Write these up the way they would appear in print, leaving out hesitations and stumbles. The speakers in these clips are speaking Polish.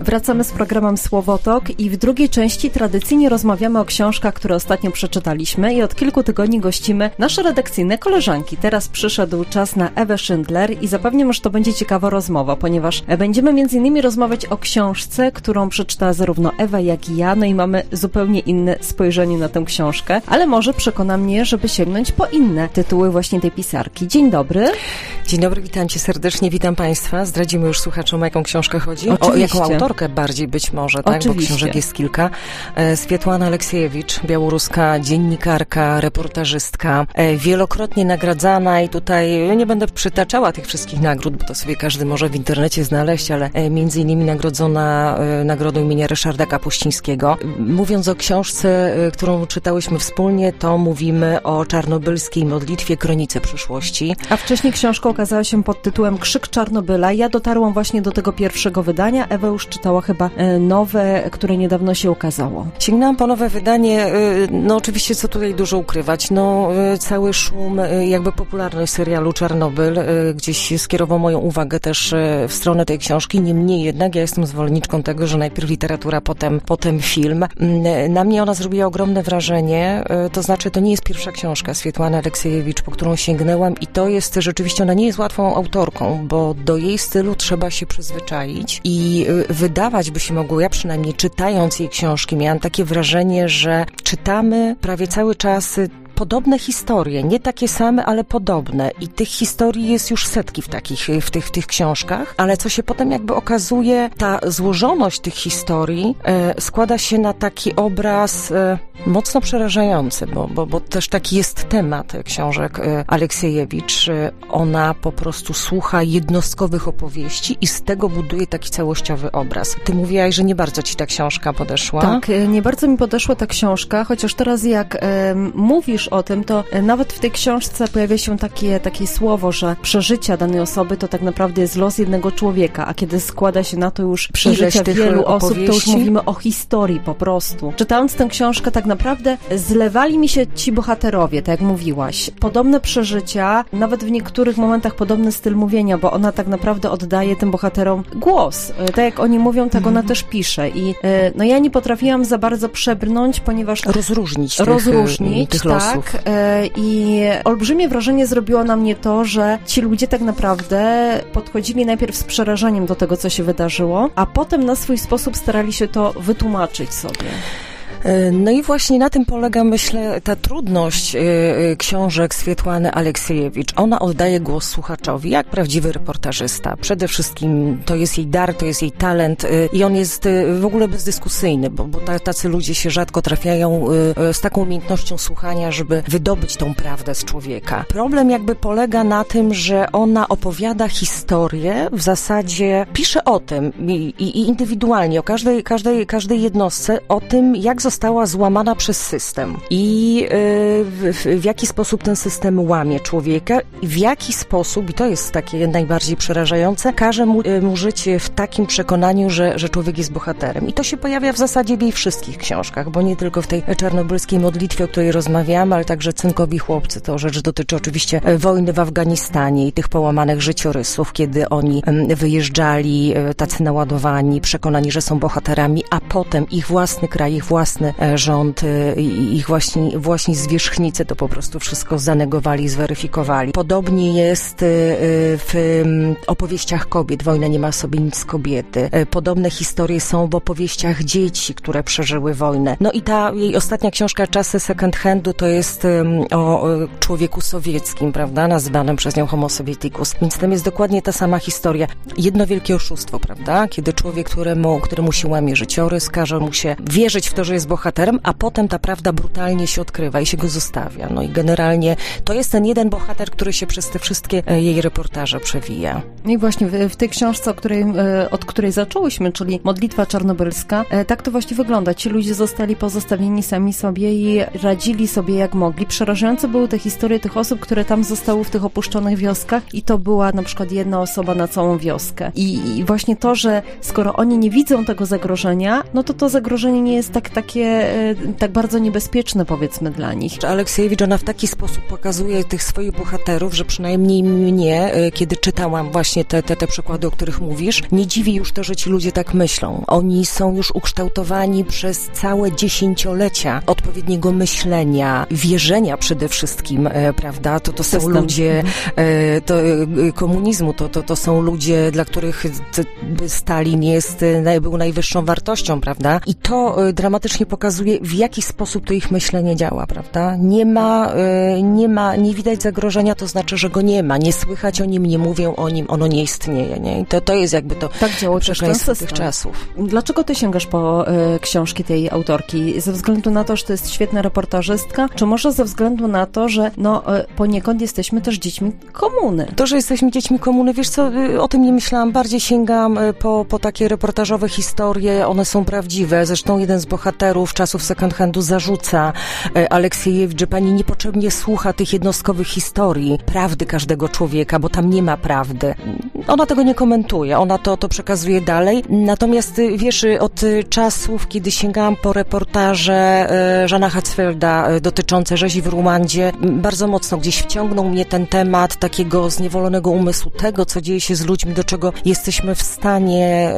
Wracamy z programem Słowotok i w drugiej części tradycyjnie rozmawiamy o książkach, które ostatnio przeczytaliśmy i od kilku tygodni gościmy nasze redakcyjne koleżanki. Teraz przyszedł czas na Ewę Szyndler i zapewniam, że to będzie ciekawa rozmowa, ponieważ będziemy m.in. rozmawiać o książce, którą przeczytała zarówno Ewa, jak i ja, no i mamy zupełnie inne spojrzenie na tę książkę, ale może przekona mnie, żeby sięgnąć po inne tytuły właśnie tej pisarki. Dzień dobry. Dzień dobry, witam Cię serdecznie, witam Państwa. Zdradzimy już słuchaczom, o jaką książkę chodzi. Oczywiście. O jaką autorkę bardziej być może, tak? Oczywiście. Bo książek jest kilka. Swiatłana Aleksiejewicz, białoruska dziennikarka, reportażystka, wielokrotnie nagradzana i tutaj nie będę przytaczała tych wszystkich nagród, bo to sobie każdy może w internecie znaleźć, ale między innymi nagrodzona nagrodą imienia Ryszarda Kapuścińskiego. Mówiąc o książce, którą czytałyśmy wspólnie, to mówimy o czarnobylskiej modlitwie Kronice przyszłości. A wcześniej książka ukazała się pod tytułem Krzyk Czarnobyla. Ja dotarłam właśnie do tego pierwszego wydania. Ewa już czytała chyba nowe, które niedawno się ukazało. Sięgnęłam po nowe wydanie. No oczywiście, co tutaj dużo ukrywać. No cały szum, jakby popularność serialu Czarnobyl gdzieś skierował moją uwagę też w stronę tej książki. Niemniej jednak ja jestem zwolenniczką tego, że najpierw literatura, potem film. Na mnie ona zrobiła ogromne wrażenie. To znaczy, to nie jest pierwsza książka Swiatłany Aleksiejewicz, po którą sięgnęłam i to jest rzeczywiście, ona nie jest łatwą autorką, bo do jej stylu trzeba się przyzwyczaić i wydawać by się mogło, ja przynajmniej czytając jej książki miałam takie wrażenie, że czytamy prawie cały czas podobne historie, nie takie same, ale podobne. I tych historii jest już setki w tych książkach, ale co się potem jakby okazuje, ta złożoność tych historii składa się na taki obraz mocno przerażający, bo też taki jest temat książek Aleksiejewicz. Ona po prostu słucha jednostkowych opowieści i z tego buduje taki całościowy obraz. Ty mówiłaś, że nie bardzo ci ta książka podeszła. Tak, nie bardzo mi podeszła ta książka, chociaż teraz jak mówisz o tym, to nawet w tej książce pojawia się takie słowo, że przeżycia danej osoby to tak naprawdę jest los jednego człowieka, a kiedy składa się na to już przeżycia wielu osób, to już mówimy o historii po prostu. Czytając tę książkę, tak naprawdę zlewali mi się ci bohaterowie, tak jak mówiłaś. Podobne przeżycia, nawet w niektórych momentach podobny styl mówienia, bo ona tak naprawdę oddaje tym bohaterom głos. Tak jak oni mówią, tak ona też pisze. I no ja nie potrafiłam za bardzo przebrnąć, ponieważ rozróżnić tych losów. I olbrzymie wrażenie zrobiło na mnie to, że ci ludzie tak naprawdę podchodzili najpierw z przerażeniem do tego, co się wydarzyło, a potem na swój sposób starali się to wytłumaczyć sobie. No i właśnie na tym polega, myślę, ta trudność książek Swiatłany Aleksiejewicz. Ona oddaje głos słuchaczowi, jak prawdziwy reportażysta. Przede wszystkim to jest jej dar, to jest jej talent i on jest w ogóle bezdyskusyjny, bo tacy ludzie się rzadko trafiają z taką umiejętnością słuchania, żeby wydobyć tą prawdę z człowieka. Problem jakby polega na tym, że ona opowiada historię, w zasadzie pisze o tym i indywidualnie, o każdej jednostce, o tym, jak została złamana przez system i w jaki sposób ten system łamie człowieka i w jaki sposób, i to jest takie najbardziej przerażające, każe mu żyć w takim przekonaniu, że człowiek jest bohaterem. I to się pojawia w zasadzie w jej wszystkich książkach, bo nie tylko w tej czarnobylskiej modlitwie, o której rozmawiamy, ale także Cynkowi chłopcy. To rzecz dotyczy oczywiście wojny w Afganistanie i tych połamanych życiorysów, kiedy oni wyjeżdżali tacy naładowani, przekonani, że są bohaterami, a potem ich własny kraj, ich własny rząd, ich właśnie zwierzchnicy to po prostu wszystko zanegowali, zweryfikowali. Podobnie jest w opowieściach kobiet. Wojna nie ma w sobie nic z kobiety. Podobne historie są w opowieściach dzieci, które przeżyły wojnę. No i ta jej ostatnia książka Czasy second handu to jest o człowieku sowieckim, prawda? Nazywanym przez nią Homo Sovieticus. Więc tam jest dokładnie ta sama historia. Jedno wielkie oszustwo, prawda? Kiedy człowiek, któremu się łamie życiorys, każe mu się wierzyć w to, że jest bohaterem, a potem ta prawda brutalnie się odkrywa i się go zostawia. No i generalnie to jest ten jeden bohater, który się przez te wszystkie jej reportaże przewija. I właśnie w tej książce, od której zaczęłyśmy, czyli Modlitwa Czarnobylska, tak to właśnie wygląda. Ci ludzie zostali pozostawieni sami sobie i radzili sobie jak mogli. Przerażające były te historie tych osób, które tam zostały w tych opuszczonych wioskach i to była na przykład jedna osoba na całą wioskę. I właśnie to, że skoro oni nie widzą tego zagrożenia, no to zagrożenie nie jest takie takie tak bardzo niebezpieczne, powiedzmy, dla nich. Aleksiejewicz, ona w taki sposób pokazuje tych swoich bohaterów, że przynajmniej mnie, kiedy czytałam właśnie te przykłady, o których mówisz, nie dziwi już to, że ci ludzie tak myślą. Oni są już ukształtowani przez całe dziesięciolecia odpowiedniego myślenia, wierzenia przede wszystkim, prawda? To są ludzie komunizmu, to są ludzie, dla których Stalin był najwyższą wartością, prawda? I to dramatycznie pokazuje, w jaki sposób to ich myślenie działa, prawda? Nie widać zagrożenia, to znaczy, że go nie ma. Nie słychać o nim, nie mówią o nim, ono nie istnieje, nie? I to jest jakby to przekleństwo tych czasów. Dlaczego ty sięgasz po książki tej autorki? Ze względu na to, że to jest świetna reportażystka, czy może ze względu na to, że poniekąd jesteśmy też dziećmi komuny? To, że jesteśmy dziećmi komuny, wiesz co, o tym nie myślałam. Bardziej sięgam po takie reportażowe historie, one są prawdziwe. Zresztą jeden z bohaterów czasów second handu zarzuca Aleksiejewicz, że pani niepotrzebnie słucha tych jednostkowych historii, prawdy każdego człowieka, bo tam nie ma prawdy. Ona tego nie komentuje, ona to przekazuje dalej. Natomiast wiesz, od czasów, kiedy sięgałam po reportaże Jeana Hatzfelda dotyczące rzezi w Ruandzie, bardzo mocno gdzieś wciągnął mnie ten temat takiego zniewolonego umysłu, tego, co dzieje się z ludźmi, do czego jesteśmy w stanie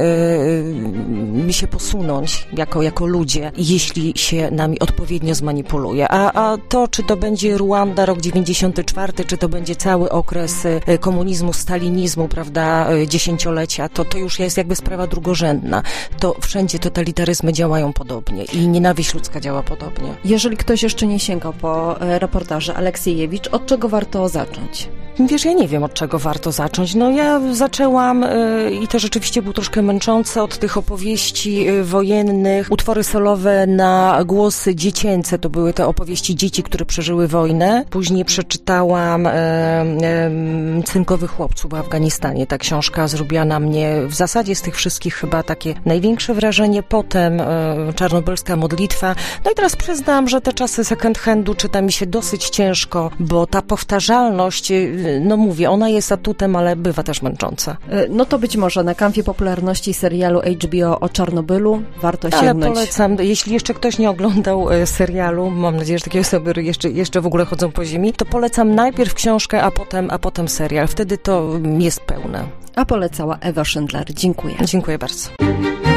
się posunąć jako ludzie, jeśli się nami odpowiednio zmanipuluje. A to, czy to będzie Ruanda, rok 94, czy to będzie cały okres komunizmu, stalinizmu, prawda, dziesięciolecia, to już jest jakby sprawa drugorzędna. To wszędzie totalitaryzmy działają podobnie i nienawiść ludzka działa podobnie. Jeżeli ktoś jeszcze nie sięgał po reportaże Aleksiejewicz, od czego warto zacząć? Wiesz, ja nie wiem, od czego warto zacząć. Ja zaczęłam i to rzeczywiście było troszkę męczące od tych opowieści wojennych. Utwory solowe na głosy dziecięce, to były te opowieści dzieci, które przeżyły wojnę. Później przeczytałam Cynkowych chłopców w Afganistanie. Ta książka zrobiła na mnie w zasadzie z tych wszystkich chyba takie największe wrażenie. Potem Czarnobylska modlitwa. I teraz przyznam, że te czasy second handu czyta mi się dosyć ciężko, bo ta powtarzalność, mówię, ona jest atutem, ale bywa też męcząca. To być może na kanwie popularności serialu HBO o Czarnobylu warto sięgnąć. Ale polecam, jeśli jeszcze ktoś nie oglądał serialu, mam nadzieję, że takie osoby jeszcze w ogóle chodzą po ziemi, to polecam najpierw książkę, a potem serial. Wtedy to jest pełne. A polecała Ewa Schindler. Dziękuję. Dziękuję bardzo.